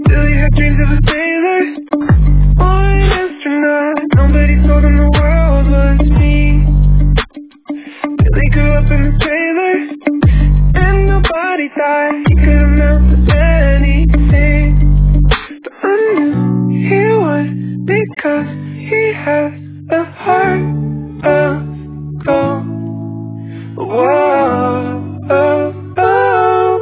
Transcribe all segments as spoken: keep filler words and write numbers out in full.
Billy had dreams of a sailor or an astronaut. Nobody told him the world was me. Billy grew up in a trailer and nobody thought he could amount to anything. But I knew he would, because he has a heart of gold. Whoa, oh, oh.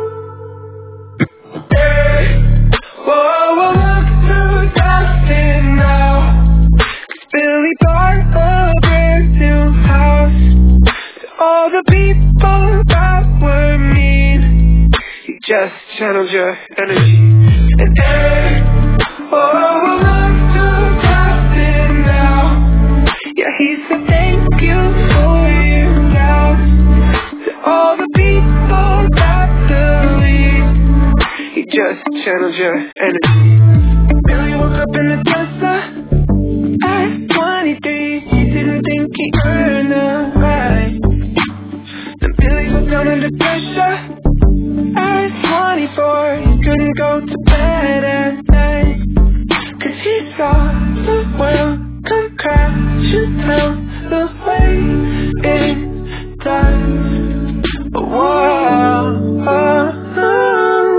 Hey, whoa, well, look who's dancing now. 'Cause Billy bought a brand new house. To all the people that were mean, he just channeled your energy. And hey, whoa, well, look who's dancing now. Yeah, he said thank you for your doubts. To all the people that believe, he just channeled your energy. Billy woke up in the Tesla at twenty-three. He didn't think he earned the right. Then Billy was down under pressure at twenty-four. He couldn't go to bed at night, 'cause he saw the world come crashing down the way it does. Whoa, oh, oh.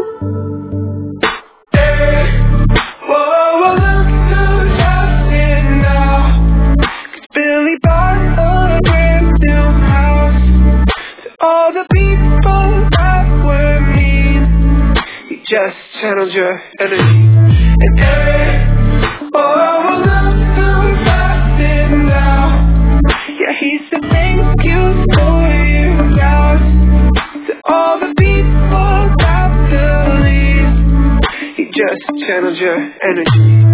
Hey, whoa, well, look who's dancing now. 'Cause Billy bought a brand new house. To all the people that were mean, he just channeled your energy. And hey, oh, well, look who's dancing now. Yeah, he said thank you for your doubts. To all the people that believe, he just channeled your energy.